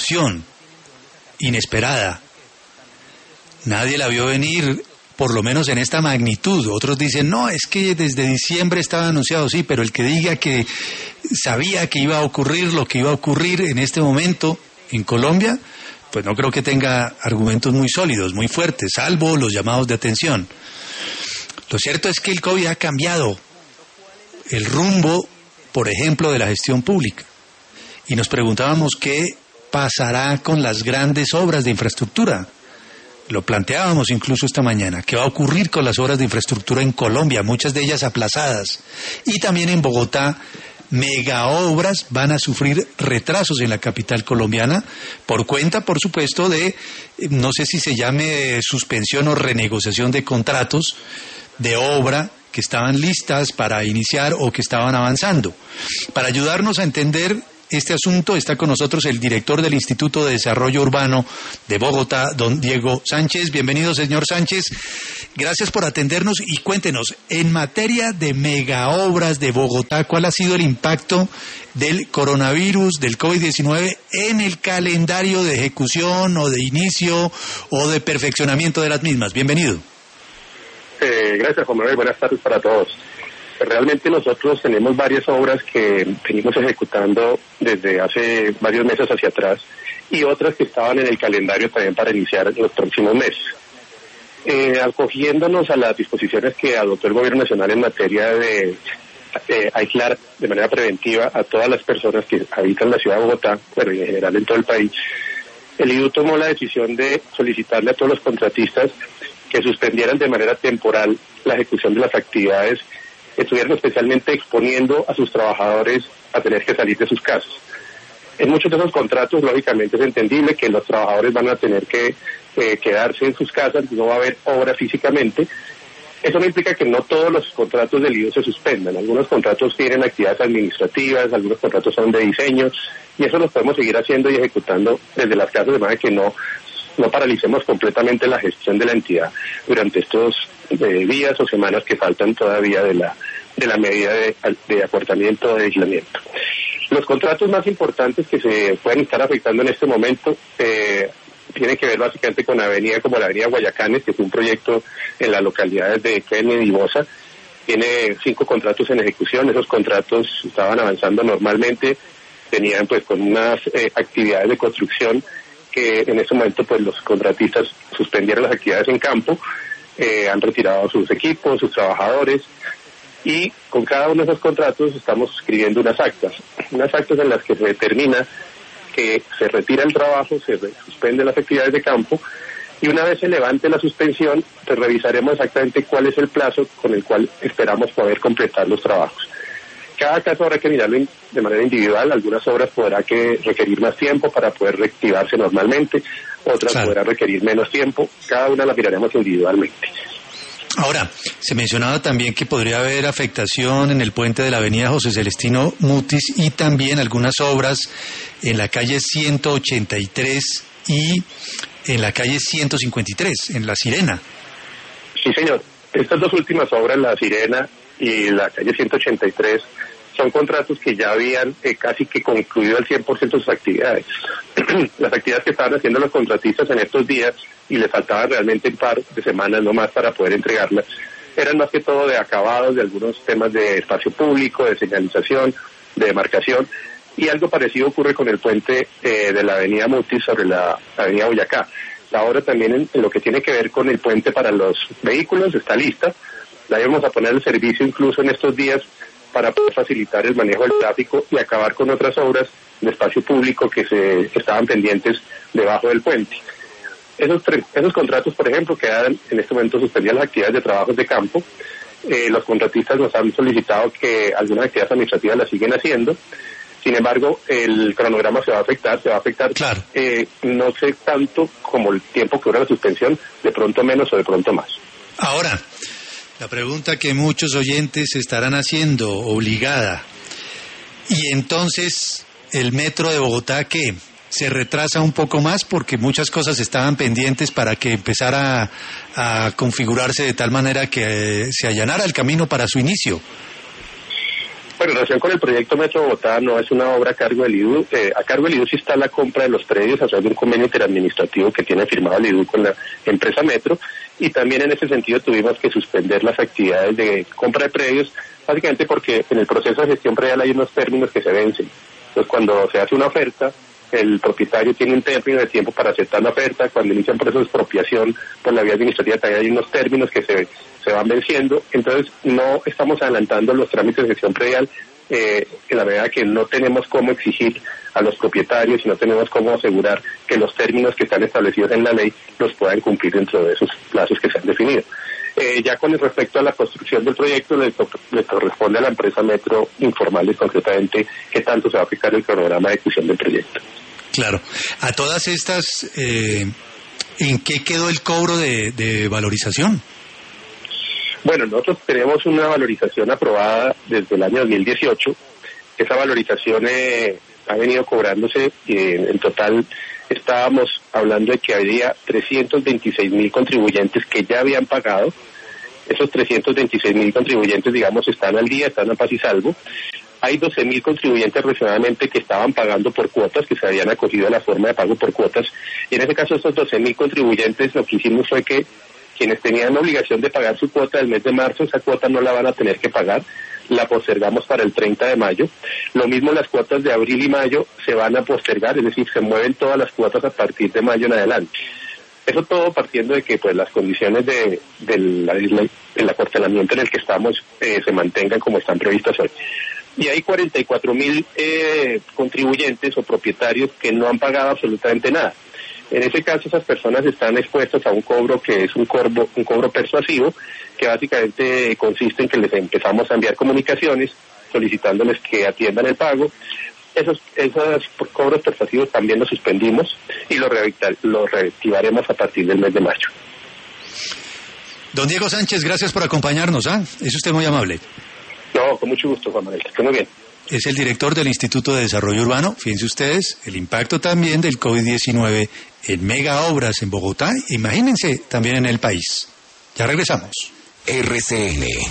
ejecución inesperada. Nadie la vio venir, por lo menos en esta magnitud. Otros dicen, no, es que desde diciembre estaba anunciado, sí, pero el que diga que sabía que iba a ocurrir lo que iba a ocurrir en este momento en Colombia, pues no creo que tenga argumentos muy sólidos, muy fuertes, salvo los llamados de atención. Lo cierto es que el COVID ha cambiado el rumbo, por ejemplo, de la gestión pública. Y nos preguntábamos qué pasará con las grandes obras de infraestructura. Lo planteábamos incluso esta mañana. ¿Qué va a ocurrir con las obras de infraestructura en Colombia? Muchas de ellas aplazadas. Y también en Bogotá, megaobras van a sufrir retrasos en la capital colombiana por cuenta, por supuesto, de, no sé si se llame suspensión o renegociación de contratos de obra que estaban listas para iniciar o que estaban avanzando. Para ayudarnos a entender este asunto está con nosotros el director del Instituto de Desarrollo Urbano de Bogotá, don Diego Sánchez. Bienvenido, señor Sánchez. Gracias por atendernos y cuéntenos, en materia de megaobras de Bogotá, ¿cuál ha sido el impacto del coronavirus, del COVID-19 en el calendario de ejecución o de inicio o de perfeccionamiento de las mismas? Bienvenido. Gracias, Juan Manuel. Buenas tardes para todos. Realmente nosotros tenemos varias obras que venimos ejecutando desde hace varios meses hacia atrás y otras que estaban en el calendario también para iniciar en los próximos meses. Acogiéndonos a las disposiciones que adoptó el Gobierno Nacional en materia de aislar de manera preventiva a todas las personas que habitan la ciudad de Bogotá, pero en general en todo el país, el IDU tomó la decisión de solicitarle a todos los contratistas que suspendieran de manera temporal la ejecución de las actividades, estuvieran especialmente exponiendo a sus trabajadores a tener que salir de sus casas. En muchos de esos contratos, lógicamente, es entendible que los trabajadores van a tener que quedarse en sus casas, no va a haber obra físicamente. Eso no implica que no todos los contratos del IDU se suspendan. Algunos contratos tienen actividades administrativas, algunos contratos son de diseño, y eso lo podemos seguir haciendo y ejecutando desde las casas, de manera que no paralicemos completamente la gestión de la entidad durante estos días o semanas que faltan todavía de la medida de acortamiento de aislamiento. Los contratos más importantes que se pueden estar afectando en este momento tienen que ver básicamente con avenida como la avenida Guayacanes, que es un proyecto en las localidades de Kennedy y Bosa. Tiene 5 contratos en ejecución. Esos contratos estaban avanzando normalmente, tenían pues con unas actividades de construcción que en este momento pues los contratistas suspendieron las actividades en campo, han retirado sus equipos, sus trabajadores, y con cada uno de esos contratos estamos escribiendo unas actas en las que se determina que se retira el trabajo, se suspenden las actividades de campo, y una vez se levante la suspensión, pues revisaremos exactamente cuál es el plazo con el cual esperamos poder completar los trabajos. Cada caso habrá que mirarlo de manera individual. Algunas obras podrá que requerir más tiempo para poder reactivarse normalmente, otras podrá requerir menos tiempo. Cada una la miraremos individualmente. Ahora, se mencionaba también que podría haber afectación en el puente de la avenida José Celestino Mutis y también algunas obras en la calle 183 y en la calle 153, en La Sirena. Sí, señor. Estas dos últimas obras, La Sirena y la calle 183, son contratos que ya habían casi que concluido al 100% sus actividades. Las actividades que estaban haciendo los contratistas en estos días, y les faltaban realmente un par de semanas no más para poder entregarlas, eran más que todo de acabados, de algunos temas de espacio público, de señalización, de demarcación, y algo parecido ocurre con el puente de la avenida Mutis sobre la avenida Boyacá. La obra también en lo que tiene que ver con el puente para los vehículos está lista. La íbamos a poner al servicio incluso en estos días para poder facilitar el manejo del tráfico y acabar con otras obras de espacio público que estaban pendientes debajo del puente. Esos contratos, por ejemplo, quedan en este momento suspendidas las actividades de trabajos de campo. Los contratistas nos han solicitado que algunas actividades administrativas las siguen haciendo. Sin embargo, el cronograma se va a afectar. Claro. No sé tanto como el tiempo que dura la suspensión, de pronto menos o de pronto más. Ahora, la pregunta que muchos oyentes estarán haciendo, obligada. ¿Y entonces el metro de Bogotá qué? ¿Se retrasa un poco más porque muchas cosas estaban pendientes para que empezara a configurarse de tal manera que se allanara el camino para su inicio? Bueno, en relación con el proyecto Metro Bogotá, no es una obra a cargo del IDU. A cargo del IDU sí está la compra de los predios a través de un convenio interadministrativo que tiene firmado el IDU con la empresa Metro, y también en ese sentido tuvimos que suspender las actividades de compra de predios, básicamente porque en el proceso de gestión predial hay unos términos que se vencen. Entonces, cuando se hace una oferta, el propietario tiene un término de tiempo para aceptar la oferta. Cuando inician procesos de expropiación por la vía administrativa también hay unos términos que se van venciendo. Entonces no estamos adelantando los trámites de gestión predial en la medida que no tenemos cómo exigir a los propietarios y no tenemos cómo asegurar que los términos que están establecidos en la ley los puedan cumplir dentro de esos plazos que se han definido. Ya con respecto a la construcción del proyecto, le corresponde a la empresa Metro informarles concretamente qué tanto se va a aplicar el cronograma de ejecución del proyecto. Claro. A todas estas, ¿en qué quedó el cobro de valorización? Bueno, nosotros tenemos una valorización aprobada desde el año 2018. Esa valorización ha venido cobrándose y en total estábamos hablando de que había 326.000 contribuyentes que ya habían pagado. Esos 326.000 contribuyentes, digamos, están al día, están a paz y salvo. Hay 12.000 contribuyentes aproximadamente que estaban pagando por cuotas, que se habían acogido a la forma de pago por cuotas. Y en ese caso, estos 12.000 contribuyentes, lo que hicimos fue que quienes tenían la obligación de pagar su cuota del mes de marzo, esa cuota no la van a tener que pagar, la postergamos para el 30 de mayo. Lo mismo las cuotas de abril y mayo se van a postergar, es decir, se mueven todas las cuotas a partir de mayo en adelante. Eso todo partiendo de que pues las condiciones del acuartelamiento en el que estamos se mantengan como están previstas hoy. Y hay 44.000 contribuyentes o propietarios que no han pagado absolutamente nada. En ese caso, esas personas están expuestas a un cobro que es un cobro persuasivo, que básicamente consiste en que les empezamos a enviar comunicaciones solicitándoles que atiendan el pago. Esos cobros persuasivos también los suspendimos y los reactivaremos a partir del mes de mayo. Don Diego Sánchez, gracias por acompañarnos. Es usted muy amable. No, con mucho gusto, Juan Manuel. Que esté muy bien. Es el director del Instituto de Desarrollo Urbano. Fíjense ustedes, el impacto también del COVID-19 en mega obras en Bogotá, imagínense, también en el país. Ya regresamos. RCN